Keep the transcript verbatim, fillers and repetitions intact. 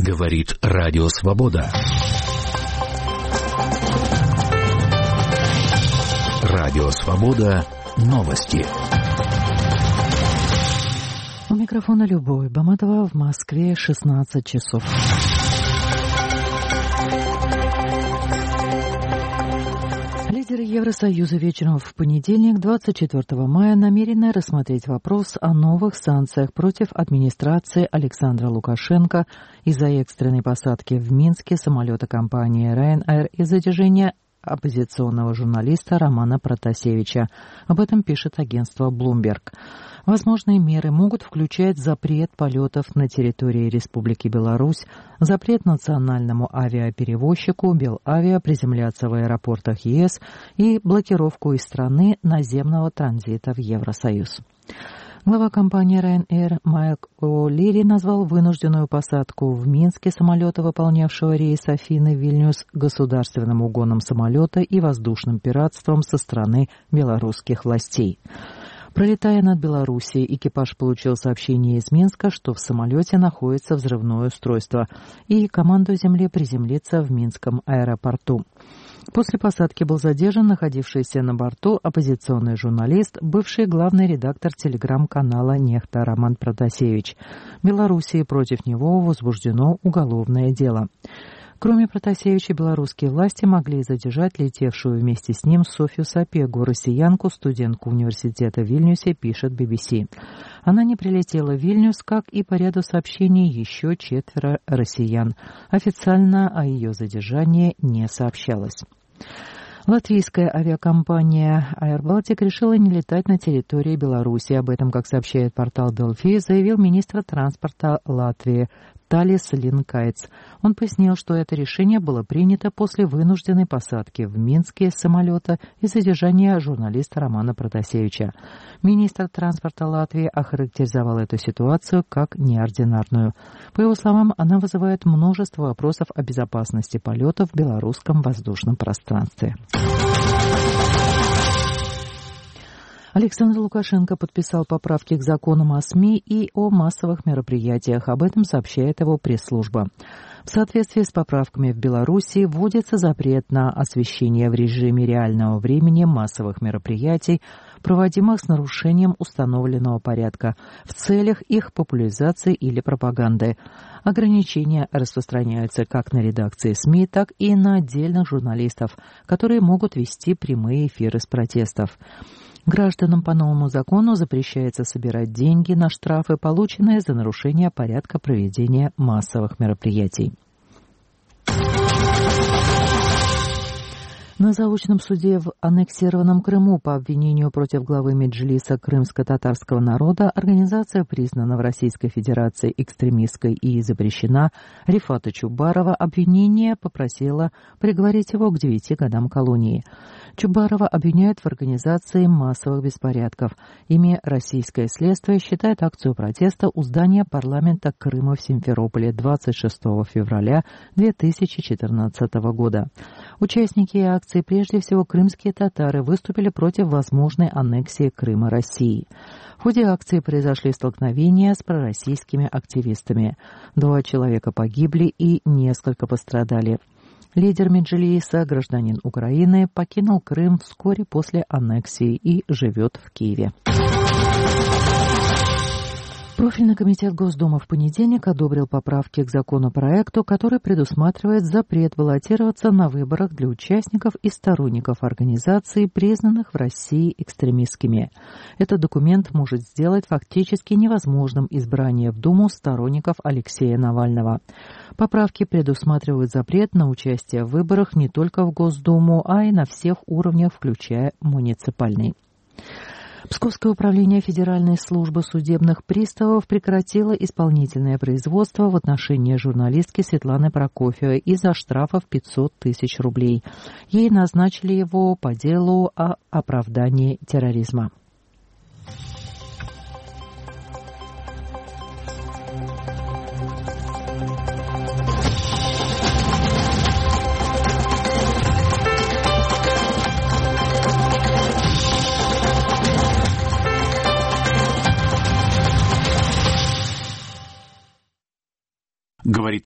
Говорит Радио Свобода. Радио Свобода. Новости. У микрофона Любовь Баматова, в Москве шестнадцать часов. Лидеры Евросоюза вечером в понедельник, двадцать четвёртого мая, намерены рассмотреть вопрос о новых санкциях против администрации Александра Лукашенко из-за экстренной посадки в Минске самолета компании Ryanair и задержания оппозиционного журналиста Романа Протасевича. Об этом пишет агентство Bloomberg. Возможные меры могут включать запрет полетов на территории Республики Беларусь, запрет национальному авиаперевозчику Белавиа приземляться в аэропортах ЕС и блокировку из страны наземного транзита в Евросоюз. Глава компании Ryanair Майк О'Лири назвал вынужденную посадку в Минске самолета, выполнявшего рейс Афины-Вильнюс, государственным угоном самолета и воздушным пиратством со стороны белорусских властей. Пролетая над Белоруссией, экипаж получил сообщение из Минска, что в самолете находится взрывное устройство, и команду земли приземлиться в Минском аэропорту. После посадки был задержан находившийся на борту оппозиционный журналист, бывший главный редактор телеграм-канала «Нехта» Роман Протасевич. В Белоруссии против него возбуждено уголовное дело. Кроме Протасевича, белорусские власти могли задержать летевшую вместе с ним Софью Сапегу, россиянку, студентку университета в Вильнюсе, пишет би би си. Она не прилетела в Вильнюс, как и по ряду сообщений еще четверо россиян. Официально о ее задержании не сообщалось. Латвийская авиакомпания Air Baltic решила не летать на территории Беларуси. Об этом, как сообщает портал Delfi, заявил министр транспорта Латвии Талис Линкайц. Он пояснил, что это решение было принято после вынужденной посадки в Минске самолета и задержания журналиста Романа Протасевича. Министр транспорта Латвии охарактеризовал эту ситуацию как неординарную. По его словам, она вызывает множество вопросов о безопасности полетов в белорусском воздушном пространстве. Александр Лукашенко подписал поправки к законам о СМИ и о массовых мероприятиях. Об этом сообщает его пресс-служба. В соответствии с поправками в Беларуси вводится запрет на освещение в режиме реального времени массовых мероприятий, проводимых с нарушением установленного порядка, в целях их популяризации или пропаганды. Ограничения распространяются как на редакции СМИ, так и на отдельных журналистов, которые могут вести прямые эфиры с протестов. Гражданам по новому закону запрещается собирать деньги на штрафы, полученные за нарушение порядка проведения массовых мероприятий. На заочном суде в аннексированном Крыму по обвинению против главы Меджлиса крымско-татарского народа организация, признана в Российской Федерации экстремистской и запрещена, Рифата Чубарова обвинение попросила приговорить его к девяти годам колонии. Чубарова обвиняют в организации массовых беспорядков. Ими российское следствие считает акцию протеста у здания парламента Крыма в Симферополе двадцать шестого февраля две тысячи четырнадцатого года. Участники акции, прежде всего крымские татары, выступили против возможной аннексии Крыма России. В ходе акции произошли столкновения с пророссийскими активистами. Два человека погибли и несколько пострадали. Лидер Меджлиса, гражданин Украины, покинул Крым вскоре после аннексии и живет в Киеве. Профильный комитет Госдумы в понедельник одобрил поправки к законопроекту, который предусматривает запрет баллотироваться на выборах для участников и сторонников организаций, признанных в России экстремистскими. Этот документ может сделать фактически невозможным избрание в Думу сторонников Алексея Навального. Поправки предусматривают запрет на участие в выборах не только в Госдуму, а и на всех уровнях, включая муниципальный. Псковское управление Федеральной службы судебных приставов прекратило исполнительное производство в отношении журналистки Светланы Прокофьевой из-за штрафа в пятьсот тысяч рублей. Ей назначили его по делу о оправдании терроризма.